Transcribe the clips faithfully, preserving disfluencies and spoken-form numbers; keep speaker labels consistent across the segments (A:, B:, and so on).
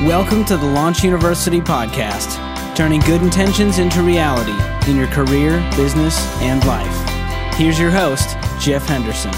A: Welcome to the Launch University podcast, turning good intentions into reality in your career, business, and life. Here's your host, Jeff Henderson.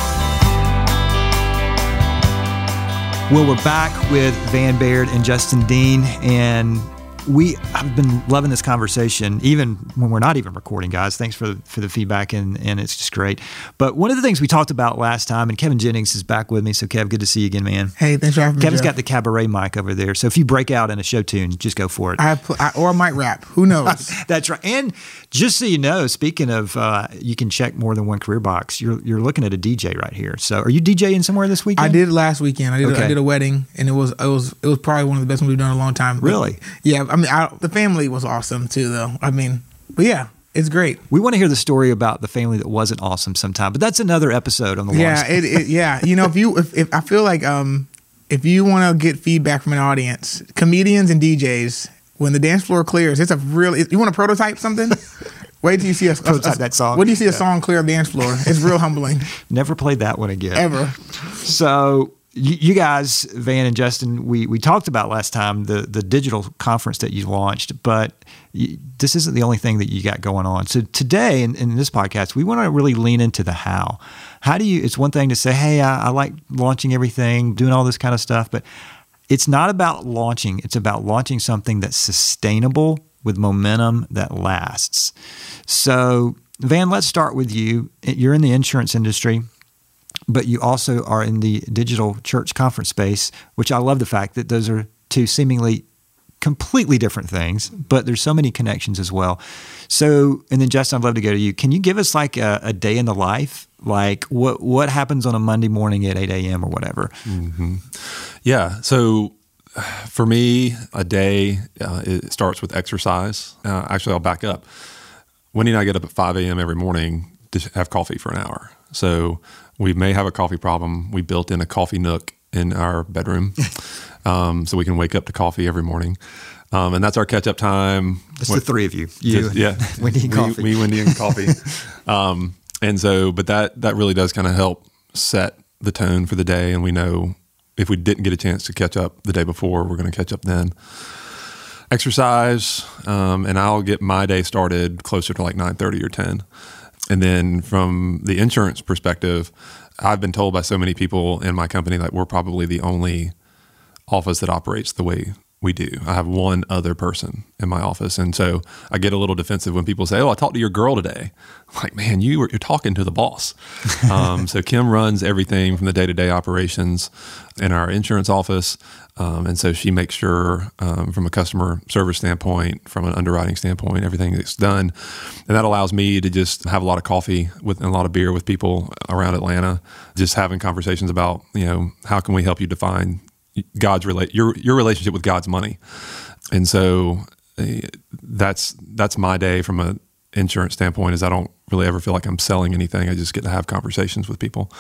B: Well, we're back with Van Baird and Justin Dean, and we have been loving this conversation, even when we're not even recording, guys. Thanks for the, for the feedback, and, and it's just great. But one of the things we talked about last time, and Kevin Jennings is back with me, so Kev, good to see you again, man.
C: Hey, thanks for having me,
B: Kevin's
C: Jeff.
B: got the cabaret mic over there, so if you break out in a show tune, just go for it.
C: I, have, I Or I might rap. Who knows?
B: That's right. And just so you know, speaking of, uh, you can check more than one career box, you're you're looking at a D J right here. So are you DJing somewhere this weekend?
C: I did last weekend. I did,
B: Okay.
C: I did a wedding, and it was it was it was probably one of the best ones we've done in a long time. But,
B: Really?
C: yeah. I mean, I, the family was awesome too, though. I mean, but yeah, it's great.
B: We want to hear the story about the family that wasn't awesome sometime, but that's another episode on the
C: Yeah,
B: launch.
C: it, it, yeah. You know, if you if, if I feel like um if you want to get feedback from an audience, comedians and D Js, when the dance floor clears, it's a real. You want to prototype something? Wait till you see a,
B: Prototype
C: a,
B: that song.
C: When do you see a
B: Yeah.
C: song clear a dance floor? It's real humbling.
B: Never played that one again.
C: Ever.
B: So you, you guys, Van and Justin, we, we talked about last time the, the digital conference that you launched, but you, this isn't the only thing that you got going on. So today in, in this podcast, we want to really lean into the how. How do you, it's one thing to say, hey, I, I like launching everything, doing all this kind of stuff, but it's not about launching. It's about launching something that's sustainable with momentum that lasts. So Van, let's start with you. You're in the insurance industry, but you also are in the digital church conference space, which I love the fact that those are two seemingly completely different things, but there's so many connections as well. So, and then Justin, I'd love to go to you. Can you give us like a, a day in the life? Like what, what happens on a Monday morning at eight a.m. or whatever?
D: Mm-hmm. Yeah. So for me, a day, uh, it starts with exercise. Uh, actually, I'll back up. Wendy and I get up at five a.m. every morning to have coffee for an hour. So we may have a coffee problem. We built in a coffee nook in our bedroom, um, so we can wake up to coffee every morning. Um, and that's our catch-up time.
B: That's the three of you. You,
D: Just, yeah.
B: Wendy and coffee.
D: Me, me, Wendy, and coffee. um, and so, but that that really does kind of help set the tone for the day, and we know if we didn't get a chance to catch up the day before, we're going to catch up then. Exercise, um, and I'll get my day started closer to like nine thirty or ten. And then from the insurance perspective, I've been told by so many people in my company that we're probably the only office that operates the way we do. I have one other person in my office. And so I get a little defensive when people say, oh, I talked to your girl today. I'm like, man, you were, you're talking to the boss. um, so Kim runs everything from the day-to-day operations in our insurance office. Um, and so she makes sure um, from a customer service standpoint, from an underwriting standpoint, everything that's done. And that allows me to just have a lot of coffee with and a lot of beer with people around Atlanta, just having conversations about, you know, how can we help you define God's relate your your relationship with God's money. And so uh, that's that's my day from an insurance standpoint, is I don't really ever feel like I'm selling anything. I just get to have conversations with people.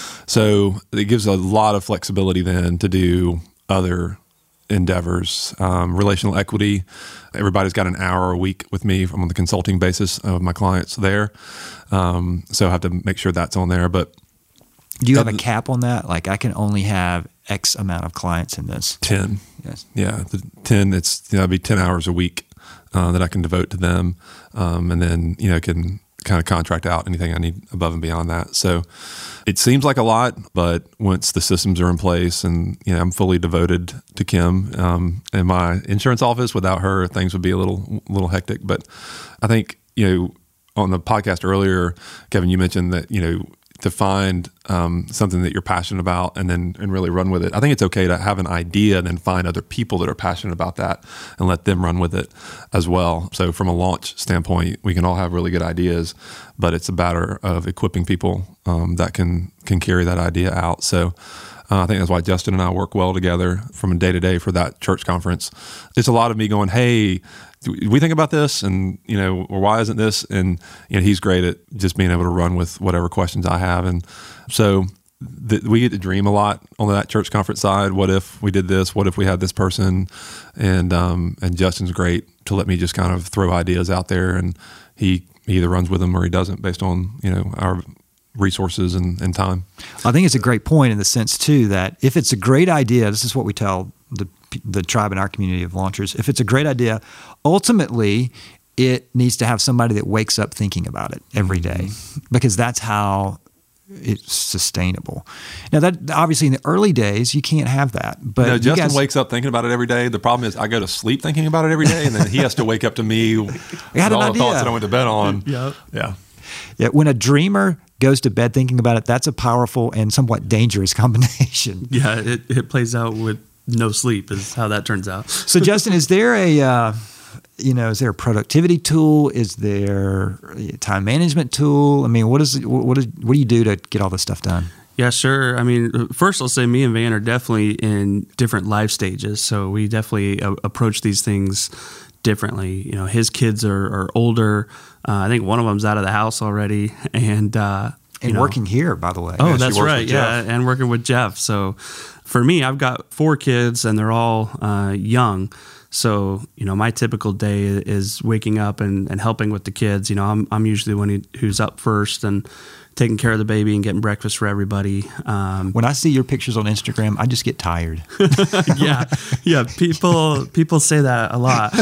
D: So it gives a lot of flexibility then to do other endeavors. Um, relational equity, everybody's got an hour a week with me on the consulting basis of my clients there. Um, so I have to make sure that's on there. But
B: do you have a cap on that? Like I can only have X amount of clients in this.
D: ten.
B: Yes.
D: Yeah. The ten, it's, you know, it'd be ten hours a week uh, that I can devote to them. Um, and then, you know, can kind of contract out anything I need above and beyond that. So it seems like a lot, but once the systems are in place and, you know, I'm fully devoted to Kim um, in my insurance office, without her, things would be a little, little hectic. But I think, you know, on the podcast earlier, Kevin, you mentioned that, you know, to find um, something that you're passionate about and then and really run with it. I think it's okay to have an idea and then find other people that are passionate about that and let them run with it as well. So from a launch standpoint, we can all have really good ideas, but it's a matter of equipping people um, that can can carry that idea out. So uh, I think that's why Justin and I work well together from a day-to-day for that church conference. It's a lot of me going, hey, do we think about this? And, you know, or why isn't this? And, you know, he's great at just being able to run with whatever questions I have. And so th- we get to dream a lot on that church conference side. What if we did this? What if we had this person? And, um, and Justin's great to let me just kind of throw ideas out there, and he, he either runs with them or he doesn't based on, you know, our resources and, and time.
B: I think it's a great point in the sense too, that if it's a great idea, this is what we tell the the tribe in our community of launchers. If it's a great idea, ultimately it needs to have somebody that wakes up thinking about it every day, because that's how it's sustainable. Now, that obviously in the early days you can't have that. But
D: no, Justin
B: guys,
D: wakes up thinking about it every day. The problem is I go to sleep thinking about it every day, and then he has to wake up to me with
B: had
D: all
B: an
D: the
B: idea.
D: thoughts that I went to bed on.
E: Yep.
D: Yeah.
B: Yeah, when a dreamer goes to bed thinking about it, that's a powerful and somewhat dangerous combination.
E: Yeah, it, it plays out with no sleep is how that turns out.
B: So, Justin, is there a uh, you know, is there a productivity tool? Is there a time management tool? I mean, what is what is what do you do to get all this stuff done?
E: Yeah, sure. I mean, first I'll say me and Van are definitely in different life stages, so we definitely uh, approach these things differently. You know, his kids are, are older. Uh, I think one of them's out of the house already, and uh,
B: and
E: you know,
B: working here, by the way.
E: Oh,
D: Yeah, she
E: that's
D: works
E: right.
D: with
E: Yeah,
D: Jeff.
E: and working with Jeff. So for me, I've got four kids, and they're all uh, young. So, you know, my typical day is waking up and, and helping with the kids. You know, I'm I'm usually the one who, who's up first and taking care of the baby and getting breakfast for everybody. Um,
B: When I see your pictures on Instagram, I just get tired.
E: yeah, yeah. People people say that a lot.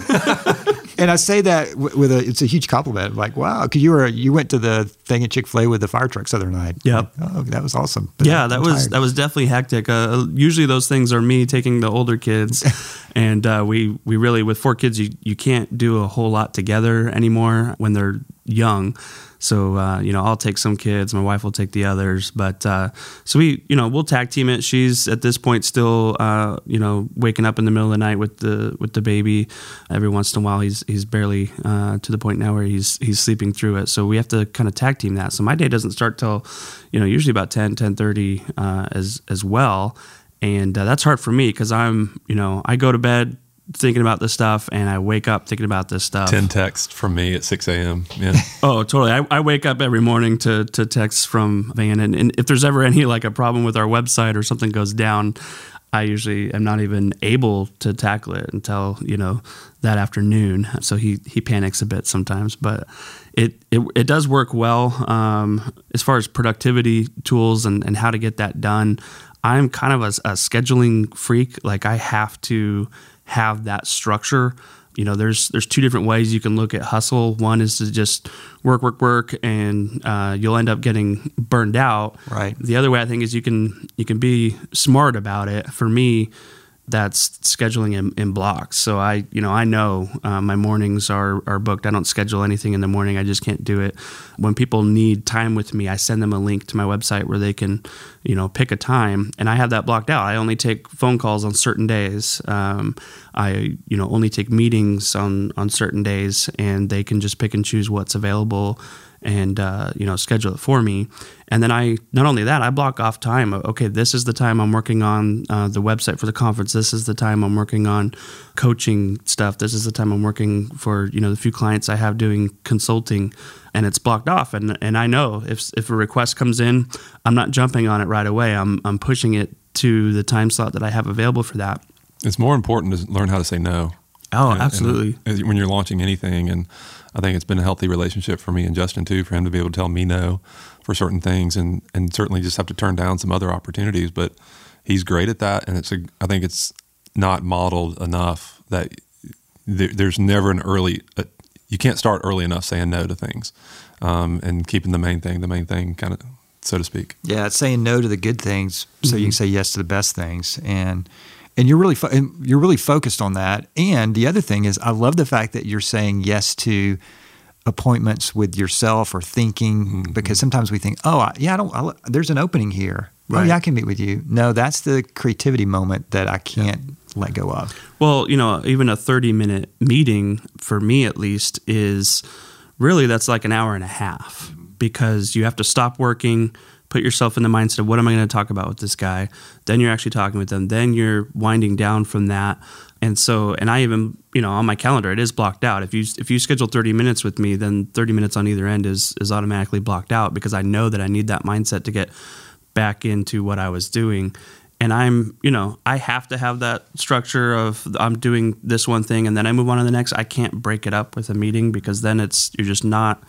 B: And I say that w- with a, it's a huge compliment. Like, wow, because you were, you went to the thing at Chick-fil-A with the fire trucks the other night.
E: Yep.
B: Like, oh, that was awesome. But
E: Yeah,
B: I'm
E: that was
B: tired.
E: that was definitely hectic. Uh, usually those things are me taking the older kids, and uh, we we really with four kids you you can't do a whole lot together anymore when they're young. So uh, you know, I'll take some kids, my wife will take the others. But uh, so we you know we'll tag team it. She's at this point still uh, you know waking up in the middle of the night with the with the baby. Every once in a while, he's he's barely uh, to the point now where he's he's sleeping through it. So we have to kind of tag team that. So my day doesn't start till you know usually about ten, ten thirty uh, as as well, and uh, that's hard for me because I'm you know I go to bed thinking about this stuff and I wake up thinking about this stuff.
D: ten texts from me at six a.m. Yeah.
E: Oh, totally. I, I wake up every morning to to texts from Van, and, and if there's ever any like a problem with our website or something goes down, I usually am not even able to tackle it until you know that afternoon. So he he panics a bit sometimes, but it it, it does work well um, as far as productivity tools and, and how to get that done. I'm kind of a, a scheduling freak. Like I have to have that structure. You know, there's there's two different ways you can look at hustle. One is to just work, work, work, and uh, you'll end up getting burned out.
B: Right.
E: The other way I think is you can you can be smart about it. For me, that's scheduling in, in blocks. So I, you know, I know uh, my mornings are, are booked. I don't schedule anything in the morning. I just can't do it. When people need time with me, I send them a link to my website where they can, you know, pick a time, and I have that blocked out. I only take phone calls on certain days. Um, I, you know, only take meetings on, on certain days, and they can just pick and choose what's available and, uh, you know, schedule it for me. And then I, not only that, I block off time. Okay, this is the time I'm working on uh, the website for the conference. This is the time I'm working on coaching stuff. This is the time I'm working for, you know, the few clients I have doing consulting, and it's blocked off. And and I know if if a request comes in, I'm not jumping on it right away. I'm I'm pushing it to the time slot that I have available for that.
D: It's more important to learn how to say no.
E: Oh,
D: And-
E: absolutely.
D: and when you're launching anything, and I think it's been a healthy relationship for me and Justin too, for him to be able to tell me no for certain things, and and certainly just have to turn down some other opportunities. But he's great at that, and it's a, I think it's not modeled enough that there, there's never an early. Uh, you can't start early enough saying no to things, um, and keeping the main thing the main thing, kind of, so to speak.
B: Yeah, it's saying no to the good things so you can say yes to the best things, and and you're really fo- and you're really focused on that. And the other thing is, I love the fact that you're saying yes to appointments with yourself or thinking, mm-hmm. because sometimes we think, oh, I, yeah, I don't. I, there's an opening here.
E: Right.
B: Oh, yeah, I can meet with you. No, that's the creativity moment that I can't yeah. let go of.
E: Well, you know, even a thirty minute meeting for me at least is really that's like an hour and a half, because you have to stop working, put yourself in the mindset of what am I going to talk about with this guy? Then you're actually talking with them. Then you're winding down from that. And so, and I even, you know, on my calendar, it is blocked out. If you if you schedule thirty minutes with me, then thirty minutes on either end is is automatically blocked out, because I know that I need that mindset to get back into what I was doing. And I'm, you know, I have to have that structure of I'm doing this one thing and then I move on to the next. I can't break it up with a meeting, because then it's, you're just not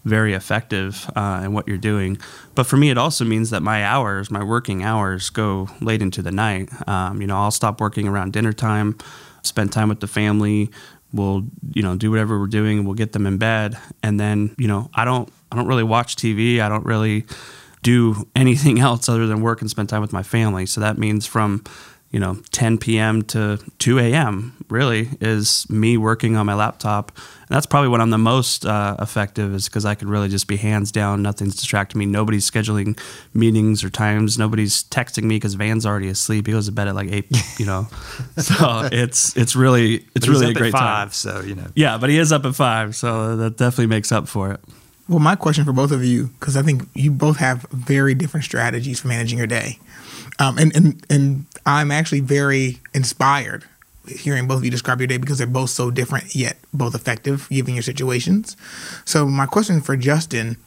E: very effective uh, in what you're doing. But for me, it also means that my hours, my working hours, go late into the night. Um, you know, I'll stop working around dinner time, spend time with the family. We'll, you know, do whatever we're doing. We'll get them in bed, and then, you know, I don't, I don't really watch T V. I don't really do anything else other than work and spend time with my family. So that means from, you know, ten p.m. to two a.m. really is me working on my laptop. And that's probably when I'm the most uh, effective, is because I could really just be hands down. Nothing's distracting me. Nobody's scheduling meetings or times. Nobody's texting me because Van's already asleep. He goes to bed at like eight, you know. So it's it's really it's
B: But
E: really
B: he's
E: a
B: up
E: great
B: at five,
E: time.
B: so you know.
E: Yeah, but he is up at five, so that definitely makes up for it.
C: Well, my question for both of you, because I think you both have very different strategies for managing your day. Um, and, and, and I'm actually very inspired hearing both of you describe your day, because they're both so different yet both effective given your situations. So my question for Justin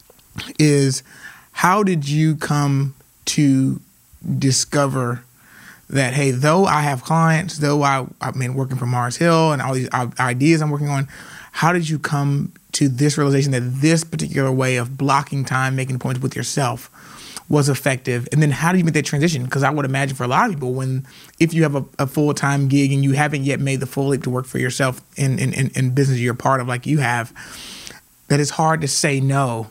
C: is, how did you come to discover that, hey, though I have clients, though I, I've been working for Mars Hill and all these ideas I'm working on, how did you come to this realization that this particular way of blocking time, making points with yourself was effective? And then how do you make that transition? Because I would imagine for a lot of people, when if you have a, a full-time gig and you haven't yet made the full leap to work for yourself in, in, in, in business you're a part of like you have, that it's hard to say no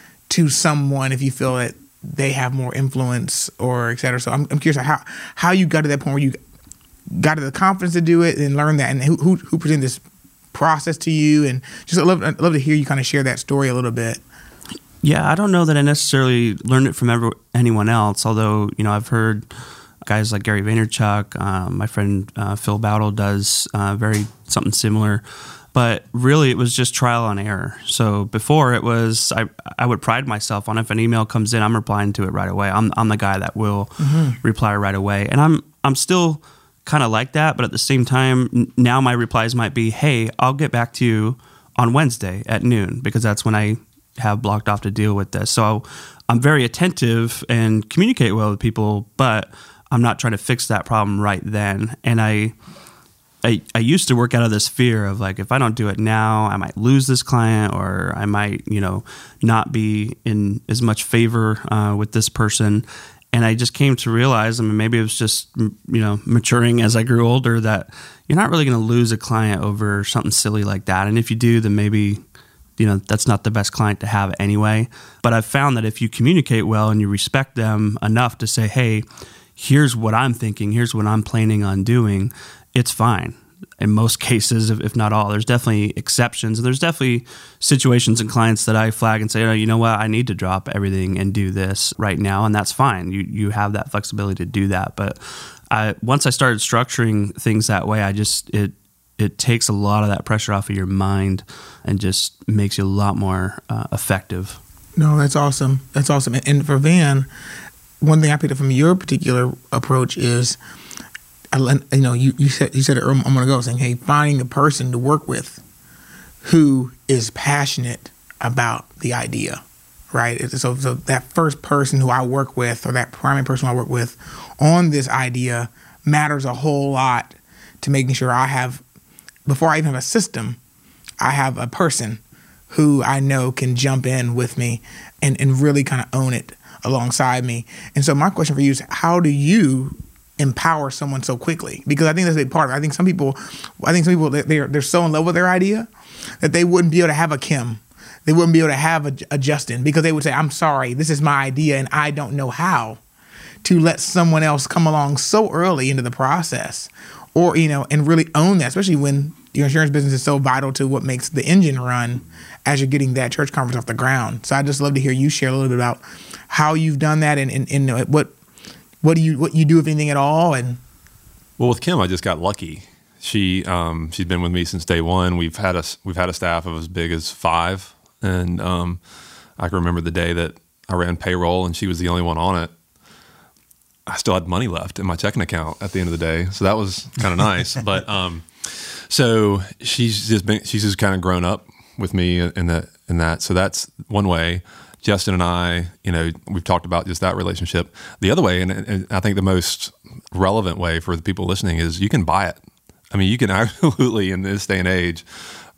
C: to someone if you feel that they have more influence or et cetera. So I'm, I'm curious how how you got to that point where you got to the confidence to do it and learn that, and who who, who presented this process to you, and just I'd love, I'd love to hear you kind of share that story a little bit.
E: Yeah, I don't know that I necessarily learned it from ever, anyone else, although, you know, I've heard guys like Gary Vaynerchuk, um, my friend uh, Phil Bowdle does uh, very something similar, but really it was just trial and error. So before it was, I I would pride myself on if an email comes in, I'm replying to it right away. I'm I'm the guy that will mm-hmm. reply right away, and I'm I'm still kind of like that, but at the same time, now my replies might be, hey, I'll get back to you on Wednesday at noon, because that's when I have blocked off to deal with this. So I'm very attentive and communicate well with people, but I'm not trying to fix that problem right then. And I, I, I used to work out of this fear of like, if I don't do it now, I might lose this client, or I might, you know, not be in as much favor uh, with this person. And I just came to realize, I mean, maybe it was just, you know, maturing as I grew older, that you're not really going to lose a client over something silly like that. And if you do, then maybe, you know, that's not the best client to have anyway. But I've found that if you communicate well and you respect them enough to say, hey, here's what I'm thinking, here's what I'm planning on doing, it's fine. In most cases, if, if not all. There's definitely exceptions. And there's definitely situations and clients that I flag and say, oh, you know what, I need to drop everything and do this right now. And that's fine. You you have that flexibility to do that. But I, once I started structuring things that way, I just, it it takes a lot of that pressure off of your mind and just makes you a lot more uh, effective. No,
C: that's awesome. That's awesome. And, and for Van, one thing I picked up from your particular approach is, I, you know, you, you said you said it a moment ago, saying, hey, finding a person to work with who is passionate about the idea, right? So, so that first person who I work with, or that primary person I work with on this idea, matters a whole lot to making sure I have, before I even have a system, I have a person who I know can jump in with me and, and really kind of own it alongside me. And so my question for you is, how do you empower someone so quickly? Because I think that's a big part of it. I think some people, I think some people, they're they're so in love with their idea that they wouldn't be able to have a Kim. They wouldn't be able to have a, a Justin, because they would say, I'm sorry, this is my idea and I don't know how to let someone else come along so early into the process, or, you know, and really own that, especially when your insurance business is so vital to what makes the engine run as you're getting that church conference off the ground. So I'd just love to hear you share a little bit about how you've done that, and, and, and what What do you what you do, if anything at all? And
D: well, with Kim, I just got lucky. She um, she's been with me since day one. We've had a we've had a staff of as big as five, and um, I can remember the day that I ran payroll and she was the only one on it. I still had money left in my checking account at the end of the day, so that was kind of nice. But um, so she's just been she's just kind of grown up with me in that in that. So that's one way. Justin and I, you know, we've talked about just that relationship. The other way, and, and I think the most relevant way for the people listening, is you can buy it. I mean, you can absolutely, in this day and age,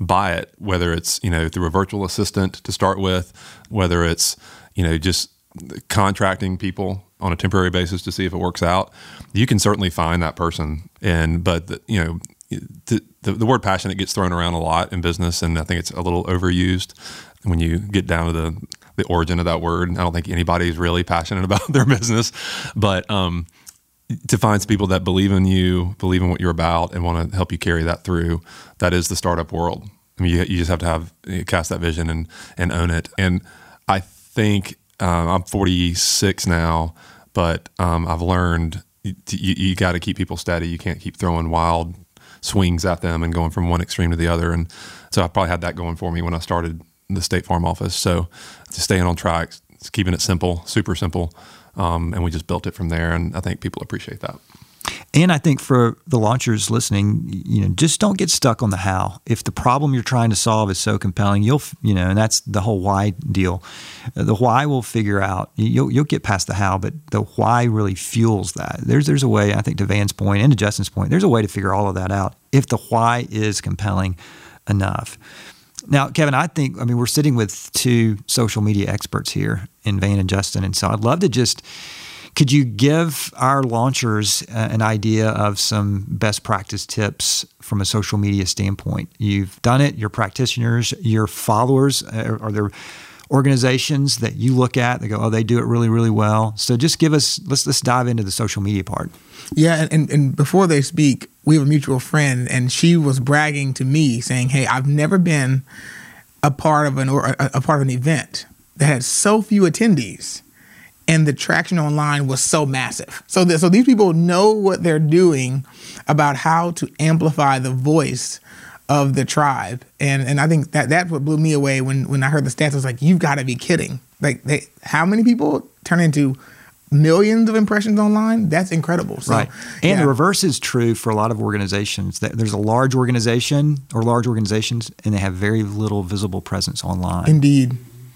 D: buy it, whether it's, you know, through a virtual assistant to start with, whether it's, you know, just contracting people on a temporary basis to see if it works out, you can certainly find that person. And, but, the, you know, the, the, the word passionate gets thrown around a lot in business, and I think it's a little overused when you get down to the, the origin of that word. I don't think anybody's really passionate about their business, but, um, to find some people that believe in you, believe in what you're about, and want to help you carry that through, that is the startup world. I mean, you, you just have to have you cast that vision and and own it. And I think um, I'm forty-six now, but um, I've learned you, you, you got to keep people steady. You can't keep throwing wild swings at them and going from one extreme to the other. And so I probably had that going for me when I started the State Farm office. So just staying on track, keeping it simple, super simple. Um, and we just built it from there, and I think people appreciate that.
B: And I think for the launchers listening, you know, just don't get stuck on the how. If the problem you're trying to solve is so compelling, you'll, you know, and that's the whole why deal. The why will figure out. You'll you'll get past the how, but the why really fuels that. There's there's a way, I think, to Van's point and to Justin's point, there's a way to figure all of that out if the why is compelling enough. Now, Kevin, I think, I mean, we're sitting with two social media experts here in Van and Justin. And so I'd love to just, could you give our launchers uh, an idea of some best practice tips from a social media standpoint? You've done it, your practitioners, your followers, uh, are there organizations that you look at that go, oh, they do it really, really well? So just give us, let's let's dive into the social media part.
C: Yeah, and, and, and before they speak, we have a mutual friend, and she was bragging to me, saying, "Hey, I've never been a part of an or a, a part of an event that had so few attendees, and the traction online was so massive." So, the, so these people know what they're doing about how to amplify the voice of the tribe, and and I think that that's what blew me away when when I heard the stats. I was like, "You've got to be kidding!" Like, they, how many people turn into millions of impressions online? That's incredible. So,
B: right. And
C: yeah.
B: the reverse is true for a lot of organizations. There's a large organization or large organizations, and they have very little visible presence online.
C: Indeed.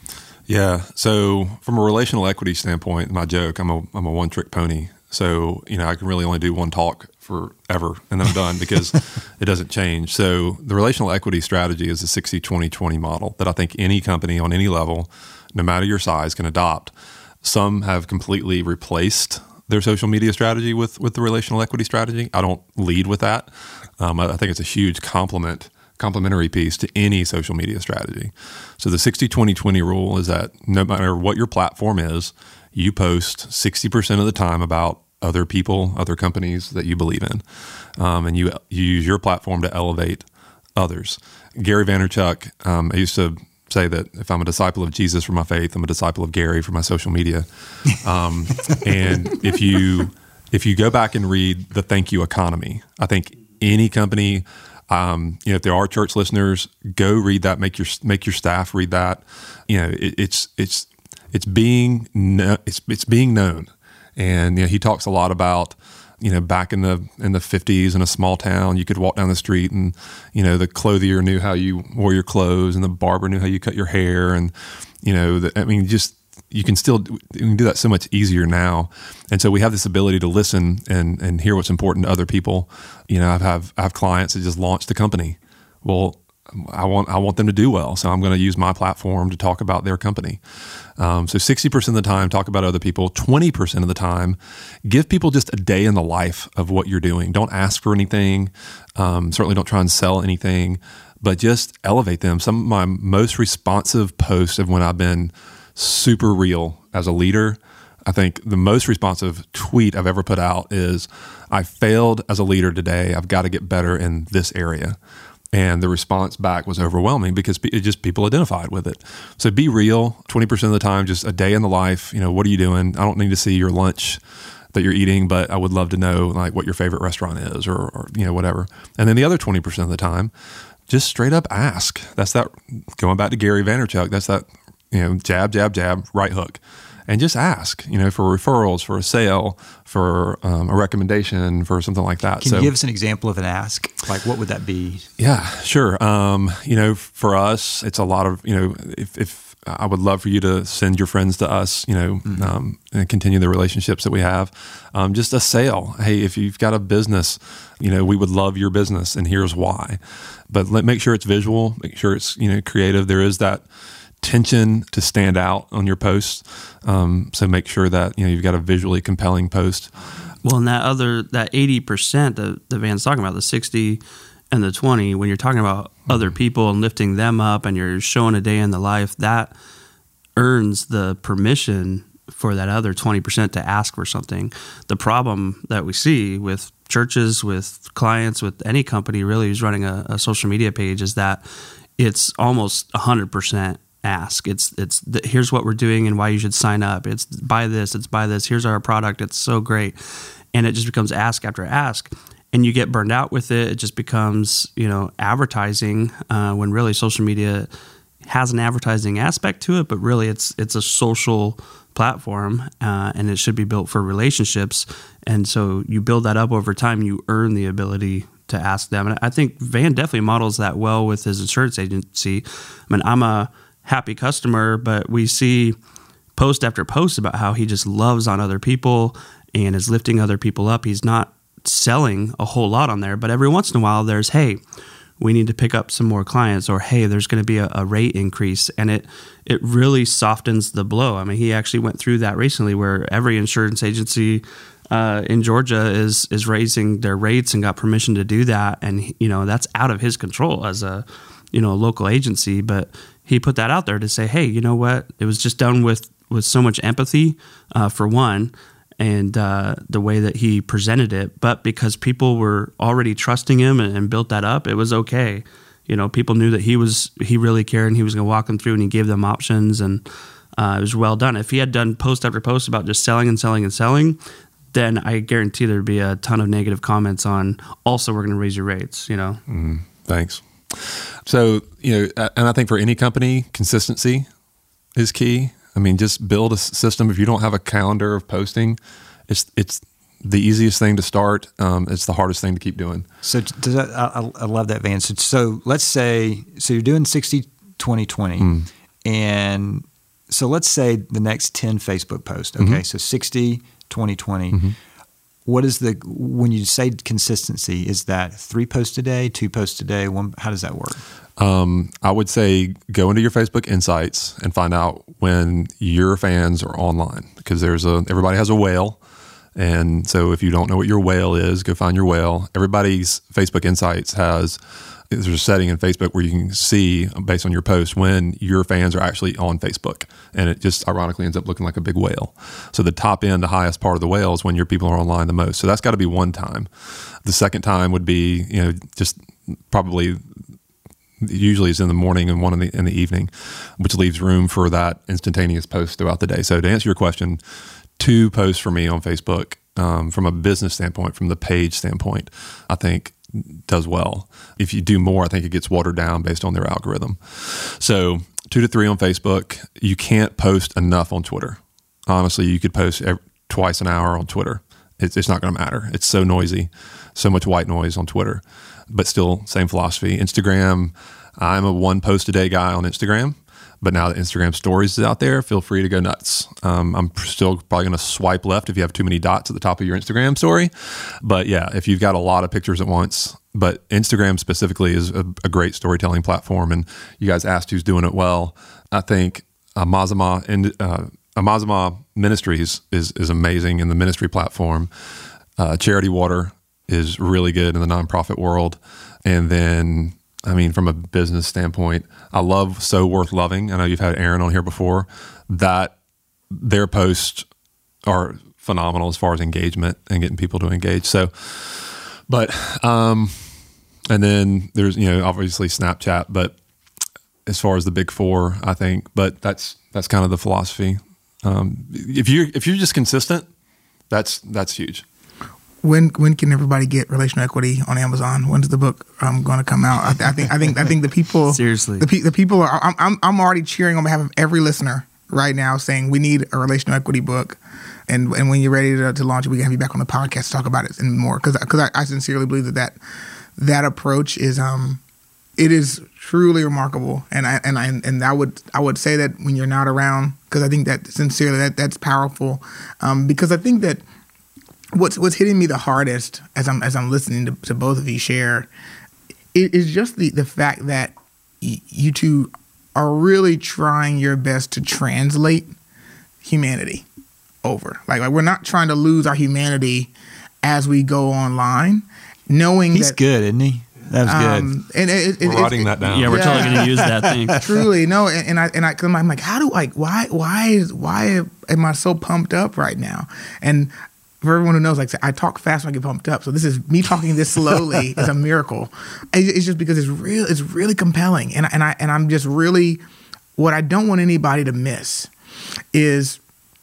D: Yeah. So from a relational equity standpoint, my joke, I'm a I'm a one trick pony. So, you know, I can really only do one talk forever and then I'm done because it doesn't change. So the relational equity strategy is a sixty twenty twenty model that I think any company on any level, no matter your size, can adopt. Some have completely replaced their social media strategy with, with the relational equity strategy. I don't lead with that. Um, I, I think it's a huge complement, complementary piece to any social media strategy. So the sixty twenty twenty rule is that no matter what your platform is, you post sixty percent of the time about other people, other companies that you believe in. Um, and you, you use your platform to elevate others. Gary Vaynerchuk, um, I used to say that if I'm a disciple of Jesus for my faith, I'm a disciple of Gary for my social media. Um, and if you if you go back and read The Thank You Economy, I think any company, um, you know, if there are church listeners, go read that. Make your make your staff read that. You know, it, it's it's it's being no, it's it's being known. And you know, he talks a lot about, you know, back in the in the fifties in a small town, you could walk down the street and, you know, the clothier knew how you wore your clothes and the barber knew how you cut your hair. And, you know, the, I mean, just you can still you can do that so much easier now. And so we have this ability to listen and, and hear what's important to other people. You know, I have I have clients that just launched a company. Well, I want I want them to do well, so I'm going to use my platform to talk about their company. Um, so sixty percent of the time, talk about other people. twenty percent of the time, give people just a day in the life of what you're doing. Don't ask for anything. Um, certainly don't try and sell anything, but just elevate them. Some of my most responsive posts of when I've been super real as a leader, I think the most responsive tweet I've ever put out is, "I failed as a leader today. I've got to get better in this area." And the response back was overwhelming because it just people identified with it. So be real. twenty percent of the time, just a day in the life. You know, what are you doing? I don't need to see your lunch that you're eating, but I would love to know like what your favorite restaurant is, or, or you know, whatever. And then the other twenty percent of the time, just straight up ask. That's that. Going back to Gary Vaynerchuk, that's that. You know, jab, jab, jab, right hook. And just ask, you know, for referrals, for a sale, for um, a recommendation, for something like that.
B: Can
D: so,
B: you give us an example of an ask? Like, what would that be?
D: Yeah, sure. Um, you know, for us, it's a lot of, you know, if, if I would love for you to send your friends to us, you know, mm-hmm. um, and continue the relationships that we have. Um, just a sale. Hey, if you've got a business, you know, we would love your business, and here's why. But let make sure it's visual, make sure it's, you know, creative. There is that tension to stand out on your posts. Um, so make sure that, you know, you've got a visually compelling post.
E: Well, and that other, that eighty percent that, that Van's talking about, the sixty and the twenty, when you're talking about mm-hmm. other people and lifting them up and you're showing a day in the life, that earns the permission for that other twenty percent to ask for something. The problem that we see with churches, with clients, with any company really who's running a, a social media page is that it's almost one hundred percent ask. It's it's the, here's what we're doing and why you should sign up. It's buy this, it's buy this. Here's our product. It's so great. And it just becomes ask after ask. And you get burned out with it. It just becomes, you know, advertising uh, when really social media has an advertising aspect to it, but really it's it's a social platform uh, and it should be built for relationships. And so you build that up over time, you earn the ability to ask them. And I think Van definitely models that well with his insurance agency. I mean, I'm a happy customer, but we see post after post about how he just loves on other people and is lifting other people up. He's not selling a whole lot on there, but every once in a while there's, hey, we need to pick up some more clients, or hey, there's going to be a, a rate increase, and it it really softens the blow. I mean, he actually went through that recently where every insurance agency uh, in Georgia is is raising their rates and got permission to do that, and you know that's out of his control as a you know a local agency, but he put that out there to say, hey, you know what, it was just done with with so much empathy uh, for one. And uh, the way that he presented it, but because people were already trusting him and, and built that up, it was okay. You know, people knew that he was he really cared and he was going to walk them through, and he gave them options, and uh, it was well done. If he had done post after post about just selling and selling and selling, then I guarantee there'd be a ton of negative comments on. Also, we're going to raise your rates. You know,
D: mm, thanks. So you know, and I think for any company, consistency is key. I mean, just build a system. If you don't have a calendar of posting, it's it's the easiest thing to start. Um, it's the hardest thing to keep doing.
B: So does that, I, I love that, Van. So, so let's say, so you're doing sixty, twenty, twenty. Mm. And so let's say the next ten Facebook posts. Okay, mm-hmm. So sixty, twenty, twenty. Mm-hmm. What is the, when you say consistency, is that three posts a day, two posts a day? One, how does that work?
D: Um, I would say go into your Facebook Insights and find out when your fans are online, because there's a everybody has a whale, and so if you don't know what your whale is, go find your whale. Everybody's Facebook Insights has there's a setting in Facebook where you can see based on your post when your fans are actually on Facebook, and it just ironically ends up looking like a big whale. So the top end, the highest part of the whale is when your people are online the most. So that's got to be one time. The second time would be you know just probably. Usually it's in the morning and one in the in the evening, which leaves room for that instantaneous post throughout the day. So to answer your question, two posts for me on Facebook um, from a business standpoint, from the page standpoint, I think does well. If you do more, I think it gets watered down based on their algorithm. So two to three on Facebook. You can't post enough on Twitter. Honestly, you could post every, twice an hour on Twitter. It's, it's not going to matter. It's so noisy, so much white noise on Twitter. But still, same philosophy. Instagram, I'm a one post a day guy on Instagram, but now that Instagram stories is out there, feel free to go nuts. Um, I'm still probably going to swipe left if you have too many dots at the top of your Instagram story. But yeah, if you've got a lot of pictures at once, but Instagram specifically is a, a great storytelling platform. And you guys asked who's doing it well. I think Amazama and uh, Amazama Ministries is is amazing in the ministry platform. Uh, Charity Water is really good in the nonprofit world. And then, I mean, from a business standpoint, I love So Worth Loving. I know you've had Aaron on here before. That their posts are phenomenal as far as engagement and getting people to engage. So, but, um, and then there's, you know, obviously Snapchat, but as far as the big four, I think, but that's, that's kind of the philosophy. Um, if you're, if you're just consistent, that's, that's huge.
C: When when can everybody get Relational Equity on Amazon? When's the book um, going to come out? I, th- I think I think I think the people
E: seriously
C: the, pe- the people are. I'm, I'm I'm already cheering on behalf of every listener right now, saying we need a Relational Equity book, and and when you're ready to, to launch it, we can have you back on the podcast to talk about it and more, because because I, I sincerely believe that, that that approach is um It is truly remarkable, and I and I and I would I would say that when you're not around, because I think that sincerely that that's powerful, um, because I think that what's what's hitting me the hardest as I'm as I'm listening to, to both of you share is, is just the the fact that y- you two are really trying your best to translate humanity over. Like, like we're not trying to lose our humanity as we go online, knowing
B: He's
C: that
B: good, isn't he? That was
C: um,
B: good.
C: And it, it,
D: We're
C: it,
D: writing
C: it,
D: that down.
E: Yeah, we're
C: Yeah.
E: totally going to use that thing.
C: Truly, no, and, and I and I, cause I'm like, how do like why why is why am I so pumped up right now? And for everyone who knows, like I talk fast when I get pumped up, so this is me talking this slowly is a miracle. It's just because it's real, it's really compelling, and and I and I'm just really what I don't want anybody to miss is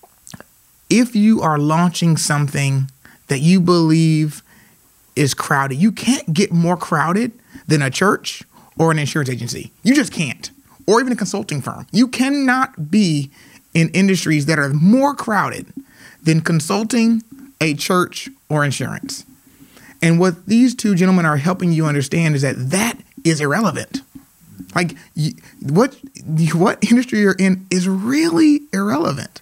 C: if you are launching something that you believe is crowded, you can't get more crowded than a church or an insurance agency. You just can't. Or even a consulting firm. You cannot be in industries that are more crowded than consulting, a church, or insurance. And what these two gentlemen are helping you understand is that that is irrelevant. Like you, what what industry you're in is really irrelevant.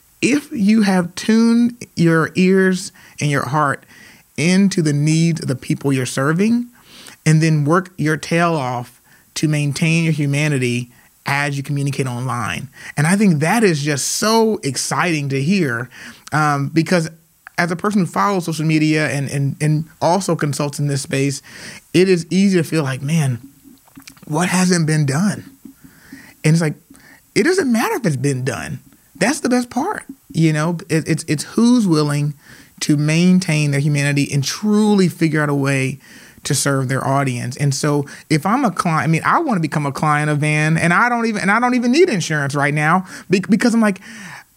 C: If you have tuned your ears and your heart into the needs of the people you're serving, and then work your tail off to maintain your humanity as you communicate online. And I think that is just so exciting to hear um, because as a person who follows social media and, and, and also consults in this space, it is easy to feel like, man, what hasn't been done? And it's like, it doesn't matter if it's been done. That's the best part. You know, it, it's it's who's willing to maintain their humanity and truly figure out a way to serve their audience. And so if I'm a client, I mean, I want to become a client of Van, and I don't even and I don't even need insurance right now because I'm like,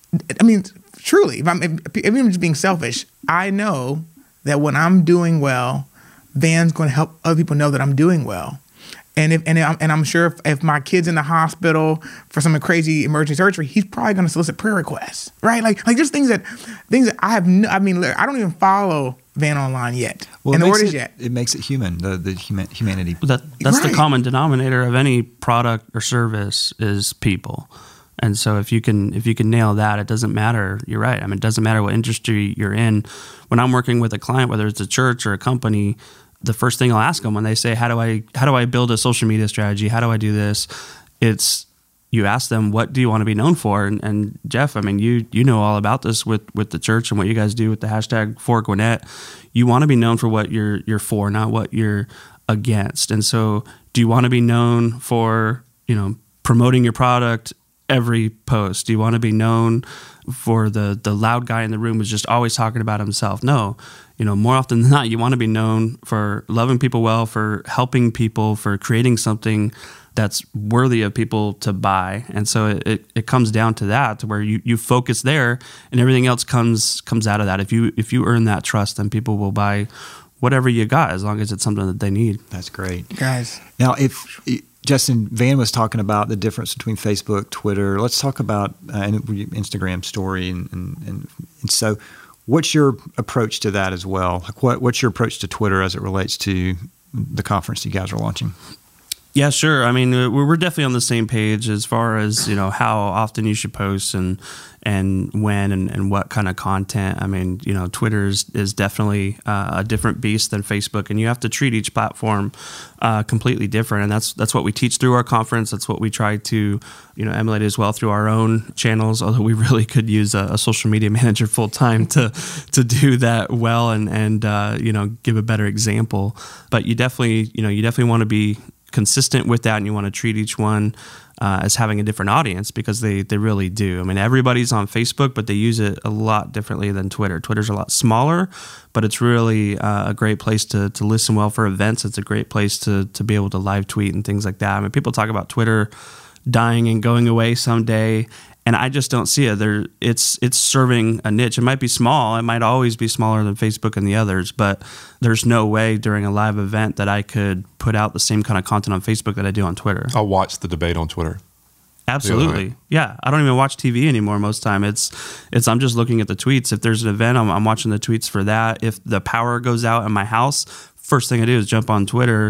C: I mean, truly, if I'm if, if I'm just being selfish, I know that when I'm doing well, Van's going to help other people know that I'm doing well. And if and I'm, and I'm sure if, if my kid's in the hospital for some crazy emergency surgery, he's probably going to solicit prayer requests, right? Like like just things that things that I have. No, I mean, I don't even follow Van online yet,
B: Well,
C: and
B: it
C: the
B: makes
C: word is
B: it,
C: yet.
B: it makes it human. The the human, humanity.
E: That that's
C: Right.
E: the common denominator of any product or service is people. And so if you can if you can nail that, it doesn't matter. You're right. I mean, it doesn't matter what industry you're in. When I'm working with a client, whether it's a church or a company, the first thing I'll ask them when they say, how do I how do I build a social media strategy? How do I do this? It's you ask them, what do you want to be known for? And, and Jeff, I mean, you you know all about this with, with the church and what you guys do with the hashtag For Gwinnett. You want to be known for what you're you're for, not what you're against. And so do you want to be known for, you know, promoting your product every post? Do you want to be known for the the loud guy in the room who's just always talking about himself? No. You know, more often than not, you want to be known for loving people well, for helping people, for creating something that's worthy of people to buy. And so it, it, it comes down to that, to where you, you focus there and everything else comes comes out of that. If you if you earn that trust, then people will buy whatever you got as long as it's something that they need.
B: That's great.
C: Guys,
B: Now, if Justin, Van was talking about the difference between Facebook, Twitter. Let's talk about uh, Instagram story, and, and, and, and so what's your approach to that as well? Like what what's your approach to Twitter as it relates to the conference you guys are launching?
E: Yeah, sure. I mean, we're definitely on the same page as far as, you know, how often you should post and and when and, and what kind of content. I mean, you know, Twitter is, is definitely uh, a different beast than Facebook, and you have to treat each platform uh, completely different. And that's that's what we teach through our conference. That's what we try to, you know, emulate as well through our own channels. Although we really could use a, a social media manager full time to to do that well and and uh, you know, give a better example. But you definitely, you know, you definitely want to be consistent with that, and you want to treat each one uh, as having a different audience, because they they really do. I mean, everybody's on Facebook, but they use it a lot differently than Twitter. Twitter's a lot smaller, but it's really uh, a great place to to listen well for events. It's a great place to to be able to live tweet and things like that. I mean, people talk about Twitter dying and going away someday, and I just don't see it. There, it's it's serving a niche. It might be small. It might always be smaller than Facebook and the others, but there's no way during a live event that I could put out the same kind of content on Facebook that I do on Twitter.
D: I'll watch the debate on Twitter.
E: Absolutely. Yeah. I don't even watch T V anymore most of the time. It's, it's, I'm just looking at the tweets. If there's an event, I'm, I'm watching the tweets for that. If the power goes out in my house, first thing I do is jump on Twitter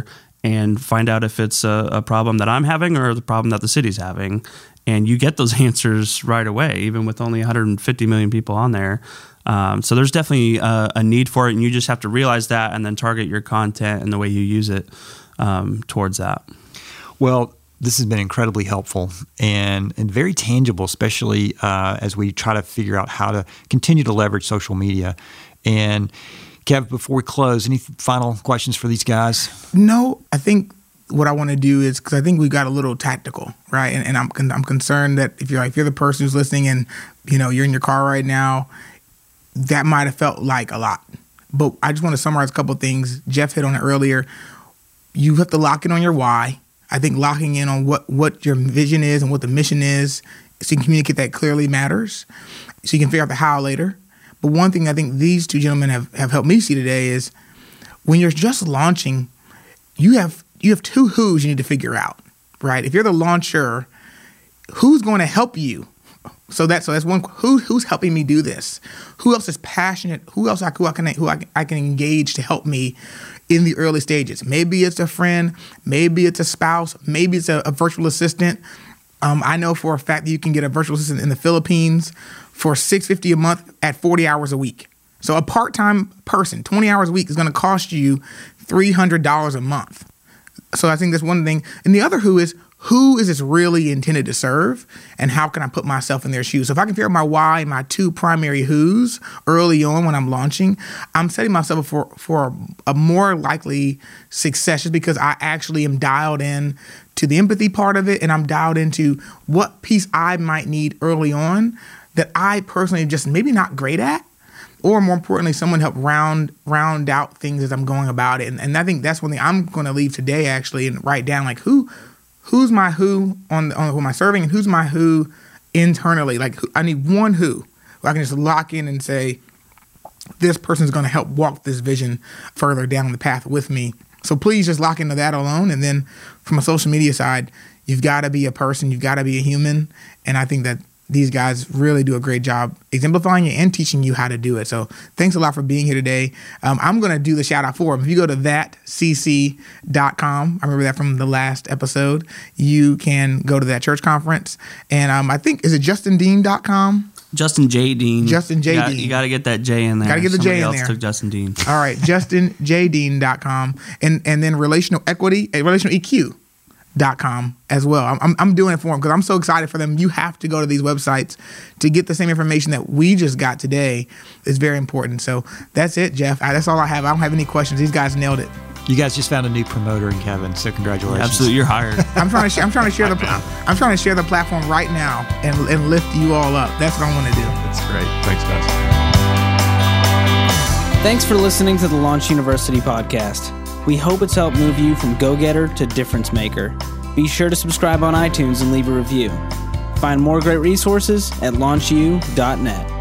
E: and find out if it's a, a problem that I'm having or the problem that the city's having. And you get those answers right away, even with only one hundred fifty million people on there. Um, so there's definitely a, a need for it, and you just have to realize that and then target your content and the way you use it um, towards that.
B: Well, this has been incredibly helpful and, and very tangible, especially uh, as we try to figure out how to continue to leverage social media. And Kev, before we close, any final questions for these guys?
C: No, I think what I want to do is, because I think we got a little tactical, right? And, and I'm I'm concerned that if you're if you're the person who's listening and you know you're in your car right now, that might have felt like a lot. But I just want to summarize a couple of things. Jeff hit on it earlier. You have to lock in on your why. I think locking in on what, what your vision is and what the mission is so you can communicate that clearly matters. So you can figure out the how later. But one thing I think these two gentlemen have, have helped me see today is when you're just launching, you have you have two who's you need to figure out, right? If you're the launcher, who's going to help you? So that's so that's one. Who who's helping me do this? Who else is passionate? Who else I who I can who I, I can engage to help me in the early stages? Maybe it's a friend, maybe it's a spouse, maybe it's a, a virtual assistant. Um, I know for a fact that you can get a virtual assistant in the Philippines for six hundred fifty dollars a month at forty hours a week. So a part-time person, twenty hours a week, is going to cost you three hundred dollars a month. So I think that's one thing. And the other who is, who is this really intended to serve, and how can I put myself in their shoes? So if I can figure out my why and my two primary who's early on when I'm launching, I'm setting myself up for, for a more likely success just because I actually am dialed in to the empathy part of it, and I'm dialed into what piece I might need early on that I personally am just maybe not great at, or more importantly, someone help round round out things as I'm going about it. And, and I think that's one thing I'm going to leave today actually and write down, like who who's my who on, on who am I serving and who's my who internally. Like who, I need one who where I can just lock in and say, this person's going to help walk this vision further down the path with me. So please just lock into that alone. And then from a social media side, you've got to be a person, you've got to be a human. And I think that these guys really do a great job exemplifying it and teaching you how to do it. So thanks a lot for being here today. Um, I'm going to do the shout out for them. If you go to that c c dot com, I remember that from the last episode, you can go to that church conference. And um, I think, is it justin dean dot com?
E: Justin J. Dean.
C: Justin J.
E: You got,
C: Dean.
E: You got to get that J in there.
C: Got to get the
E: Somebody
C: J in
E: else
C: there.
E: took Justin Dean.
C: All right, justin j dean dot com. And, and then relational equity, uh, relational E Q. Dot com as well. I'm, I'm I'm doing it for them because I'm so excited for them. You have to go to these websites to get the same information that we just got today. It's very important. So that's it, Jeff. I, that's all I have. I don't have any questions. These guys nailed it.
B: You guys just found a new promoter in Kevin, so congratulations.
E: Absolutely, you're hired.
C: I'm trying to share. I'm trying to share the. I'm trying to share the platform right now and and lift you all up. That's what I want to do.
D: That's great. Thanks, guys.
A: Thanks for listening to the Launch University podcast. We hope it's helped move you from go-getter to difference maker. Be sure to subscribe on iTunes and leave a review. Find more great resources at launch u dot net.